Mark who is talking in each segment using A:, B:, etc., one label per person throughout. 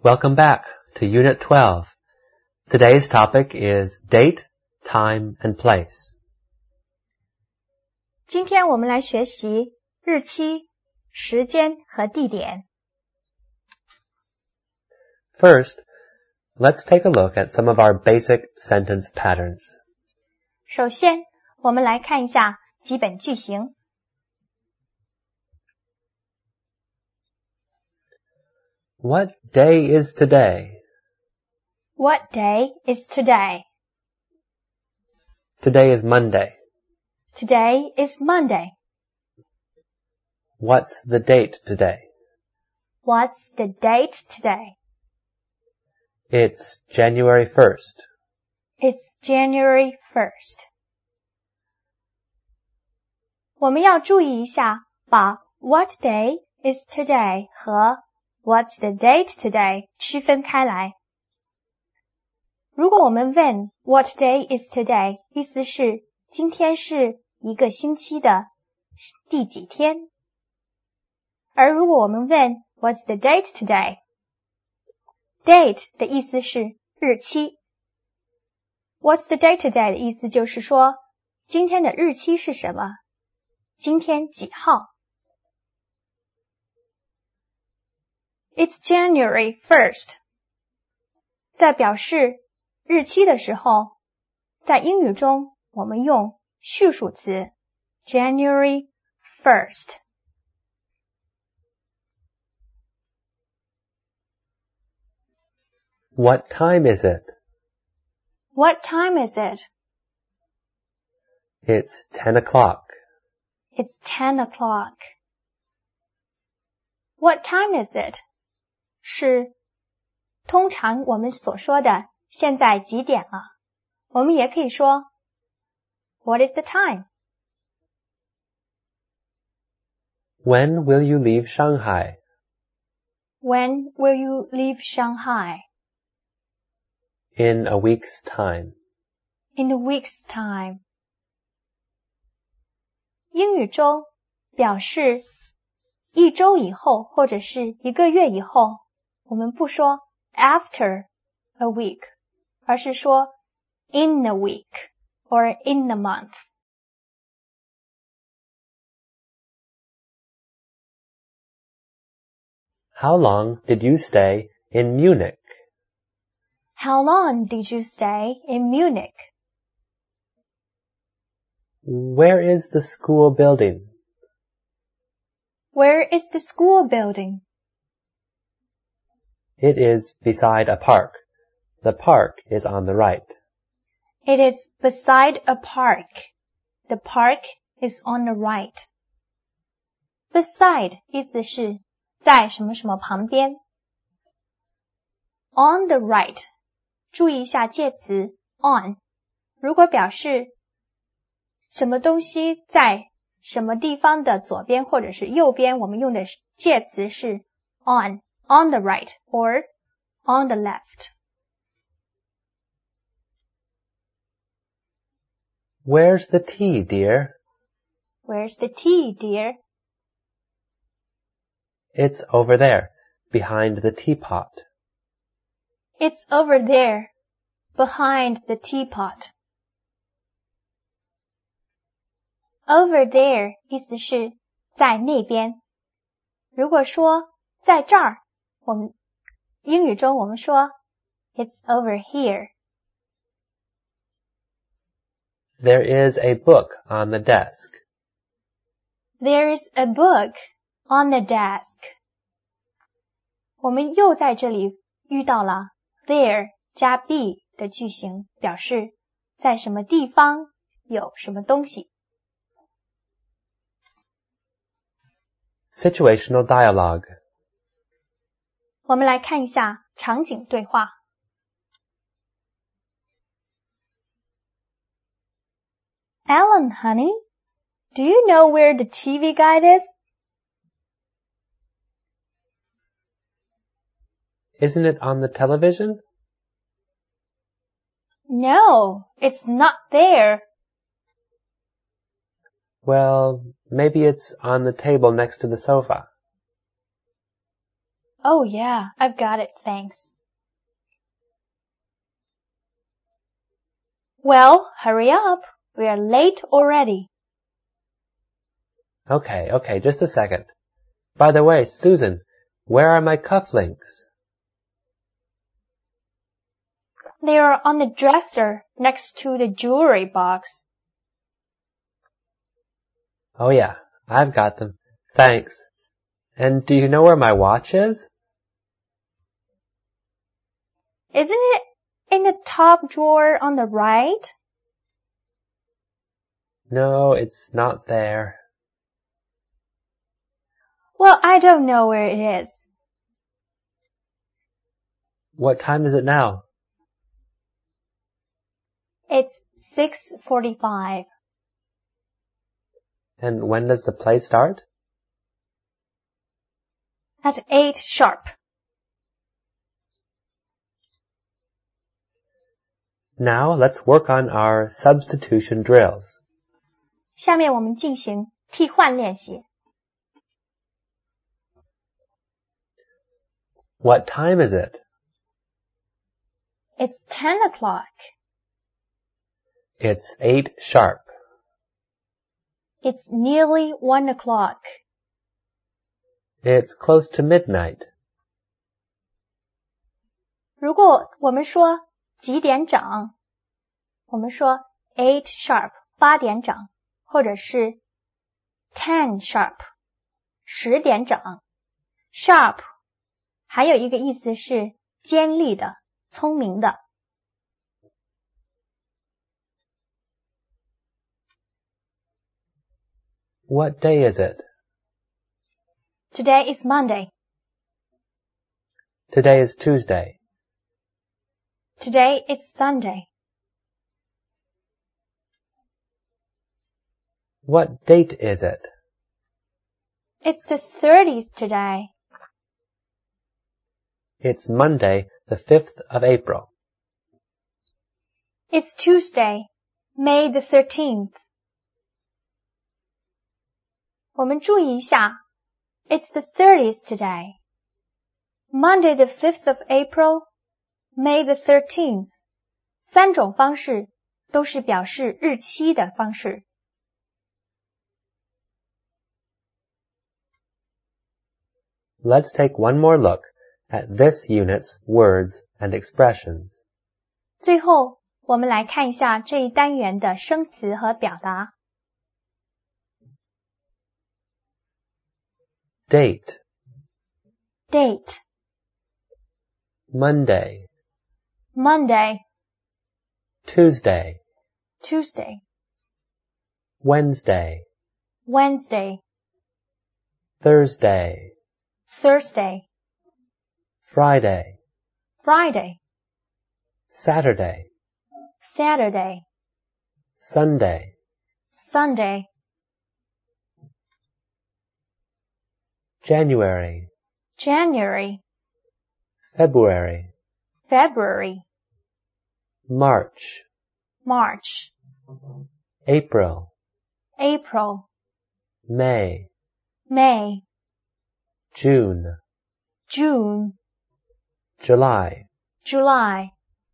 A: Welcome back to Unit 12. Today's topic is date, time, and place.
B: 今天我们来学习日期、时间和地点。
A: First, let's take a look at some of our basic sentence patterns.
B: 首先，我们来看一下基本句型。
A: What day is today?
B: What day is today?
A: Today is Monday.
B: Today is Monday.
A: What's the date today?
B: What's the date today?
A: It's January 1st.
B: It's January 1st. 我们要注意一下，把 What day is today 和 What's the date today 区分开来。如果我们问 What day is today 意思是今天是一个星期的第几天。而如果我们问 What's the date today Date 的意思是日期。What's the date today 的意思就是说今天的日期是什么？今天几号？ It's January 1st. 在表示日期的时候，在英语中我们用序数词 January 1st.
A: What time is it?
B: What time is it?
A: It's 10 o'clock.
B: It's 10 o'clock. What time is it? 是通常我们所说的现在几点了。我们也可以说 What is the time?
A: When will you leave Shanghai?
B: When will you leave Shanghai?
A: In a week's time.
B: In a week's time. 英语中表示一周以后或者是一个月以后，我们不说 after a week, 而是说 in a week or in a month.
A: How long did you stay in Munich?
B: How long did you stay in Munich?
A: Where is the school building?
B: Where is the school building?
A: It is beside a park. The park is on the right.
B: It is beside a park. The park is on the right. Beside 意思是在什么什么旁边。On the right 注意一下介词 on 如果表示什么东西在什么地方的左边或者是右边，我们用的介词是 on the right or on the left.
A: Where's the tea, dear?
B: Where's the tea, dear?
A: It's over there, behind the teapot.
B: It's over there, behind the teapot. Over there 意思是在那边。如果说在这儿，我们英语中我们说 It's over here.
A: There is a book on the desk.
B: There's a book on the desk. 我们又在这里遇到了 there 加 be 的句型，表示在什么地方有什么东西。
A: Situational dialogue.
B: 我们来看一下场景对话。Alan, honey, do you know where the TV guide is?
A: Isn't it on the television?
B: No, it's not there.
A: Well, maybe it's on the table next to the sofa.
B: Oh yeah, I've got it, thanks. Well, hurry up. We are late already.
A: Okay, just a second. By the way, Susan, where are my cufflinks?
B: They are on the dresser next to the jewelry box.
A: Oh yeah, I've got them. Thanks. And do you know where my watch is?
B: Isn't it in the top drawer on the right?
A: No, it's not there.
B: Well, I don't know where it is.
A: What time is it now?
B: It's 6:45.
A: And when does the play start?
B: At 8 sharp.
A: Now let's work on our substitution drills.
B: 下面我们进行替换练习。
A: What time is it?
B: It's 10 o'clock.
A: It's 8 sharp.
B: It's nearly 1 o'clock.
A: It's close to midnight.
B: 如果我们说几点整，我们说 8 sharp 8点整，或者是 10 sharp 10点整。sharp 还有一个意思是尖利的、聪明的。
A: What day is it?
B: Today is Monday.
A: Today is Tuesday.
B: Today is Sunday.
A: What date is it?
B: It's the 30th today.
A: It's Monday, the 5th of April.
B: It's Tuesday, May the 13th. 我们注意一下 It's the 30th today. Monday the 5th of April, May the 13th. 三种方式都是表示日期的方式。
A: Let's take one more look at this unit's words and expressions.
B: 最后，我们来看一下这一单元的生词和表达。
A: Date.
B: Date,
A: Monday.
B: Monday,
A: Tuesday.
B: Tuesday,
A: Wednesday.
B: Wednesday,
A: Thursday.
B: Thursday,
A: Friday.
B: Friday,
A: Saturday.
B: Saturday,
A: Sunday.
B: Sunday,
A: January.
B: January,
A: February.
B: February,
A: March.
B: March,
A: April.
B: April,
A: May.
B: May,
A: June.
B: June,
A: July.
B: July,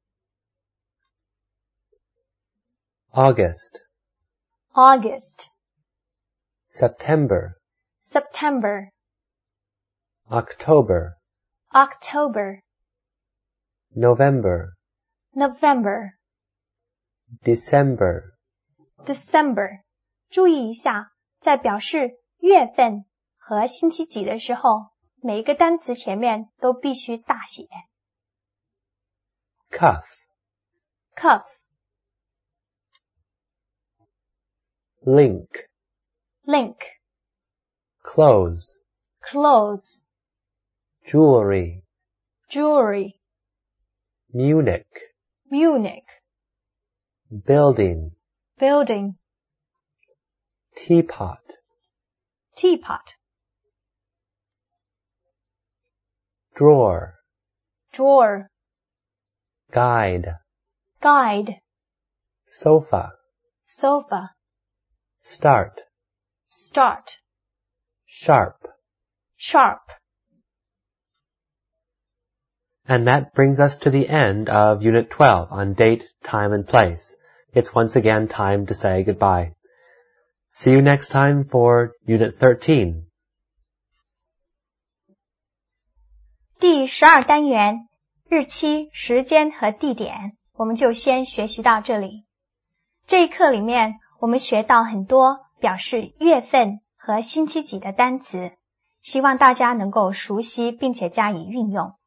A: August.
B: August,
A: September.
B: September,
A: October.
B: October,
A: November.
B: November,
A: December.
B: December. 注意一下，在表示月份和星期几的时候，每一个单词前面都必须大写。
A: Cuff.
B: Cuff,
A: Link.
B: link,
A: Clothes.
B: clothes,
A: Jewelry.
B: jewelry,
A: Munich.
B: Munich,
A: Building.
B: building,
A: Teapot.
B: teapot,
A: Drawer.
B: drawer,
A: Guide.
B: guide,
A: Sofa.
B: sofa,
A: Start.
B: start,
A: Sharp.
B: sharp.
A: And that brings us to the end of Unit 12 on date, time, and place. It's once again time to say goodbye. See you next time for Unit 13.
B: 第12单元，日期、时间和地点，我们就先学习到这里。这一课里面，我们学到很多表示月份和星期几的单词，希望大家能够熟悉并且加以运用。